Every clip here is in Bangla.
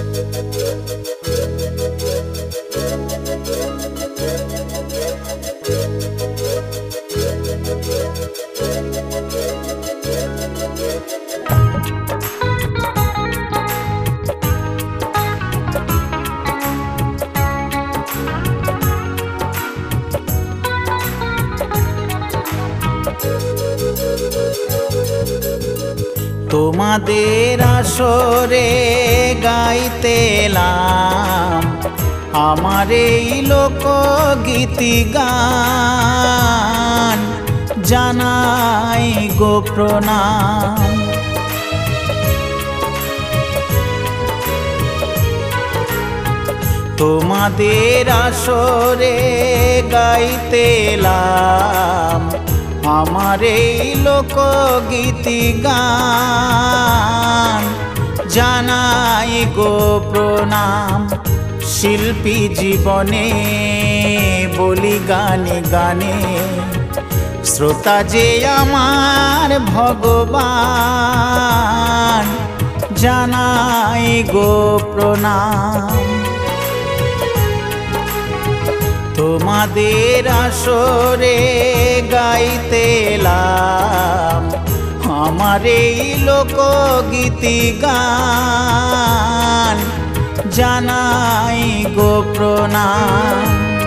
তোমাদের আসরে গাইতে এলাম আমার এই লোকগীতি গান, জানাই গো প্রণাম। তোমাদের আসরে গাইতে এলাম আমার এই লোকগীতি গান, জানাই গো প্রণাম। শিল্পী জীবনে বলি গানে গানে, শ্রোতা যে আমার ভগবান, জানাই গো প্রণাম। তোমাদের আসরে গাইতে এলাম আমার এই লোকগীতি গান, জানাই গো প্রণাম।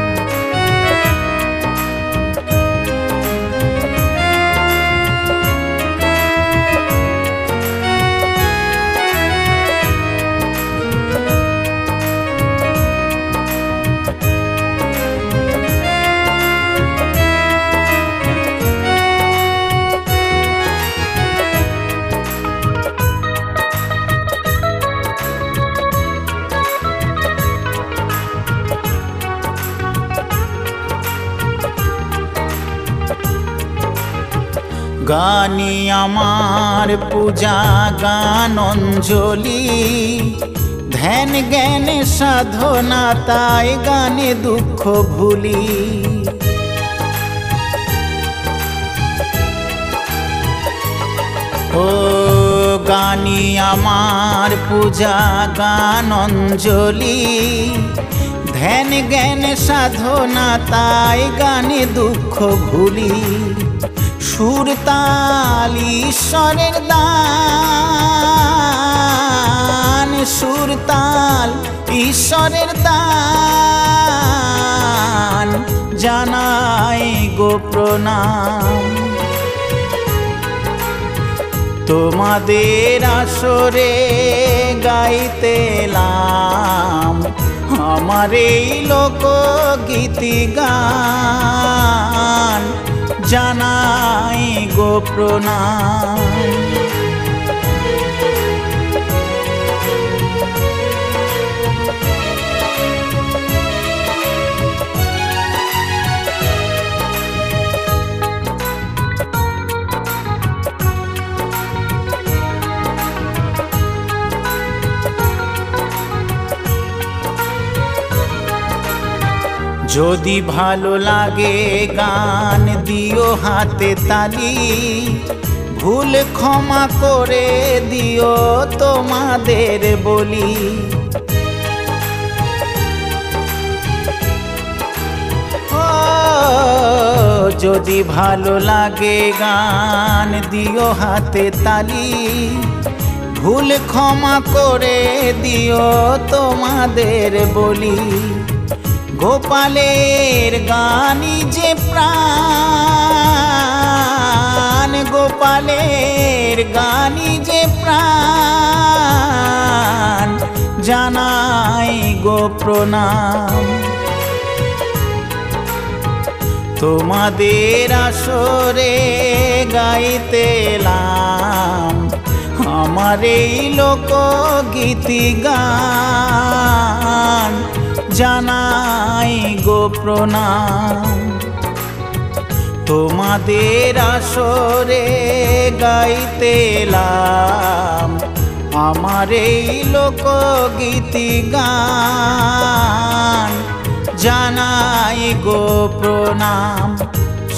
গানি আমার পূজা গান অঞ্জলি, ধ্যান জ্ঞানে সাধনা তাই গানে দুঃখ ভুলি। ও গানি আমার পূজা গান অঞ্জলি, ধ্যান জ্ঞানে সাধনা তাই গানে দুঃখ ভুলি। সুর তাল ঈশ্বরের দান, সুর তাল ঈশ্বরের দান, জানাই গো প্রণাম। তোমাদের আসরে গাইতে এলাম আমার এই লোকগীতি গান, জানাই গো প্রণাম। যদি ভালো লাগে গান দিও হাতে তালি, ভুল ক্ষমা করে দিও তোমাদের বলি। ও যদি ভালো লাগে গান দিও হাতে তালি, ভুল ক্ষমা করে দিও তোমাদের বলি। গোপালের গানি যে প্রাণ, গোপালের গানি যে প্রাণ, জানাই গো প্রণাম। তোমাদের আসরে গাইতে এলাম আমার এই লোকগীতি গান, জানাই গো প্রণাম। তোমাদের আসরে গাইতে এলাম আমার এই লোকগীতি গান, জানাই গো প্রণাম।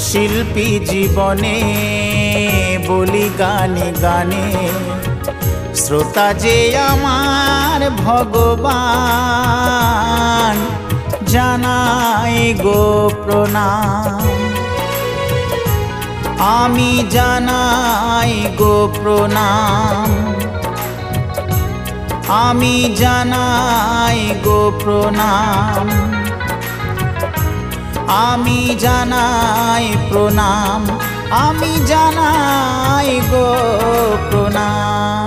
শিল্পী জীবনে বলি গানে গানে, শ্রোতা যে আমার ভগবান, জানাই গো প্রণাম। আমি জানাই গো প্রণাম, আমি জানাই গো প্রণাম, আমি জানাই প্রণাম, আমি জানাই গো প্রণাম।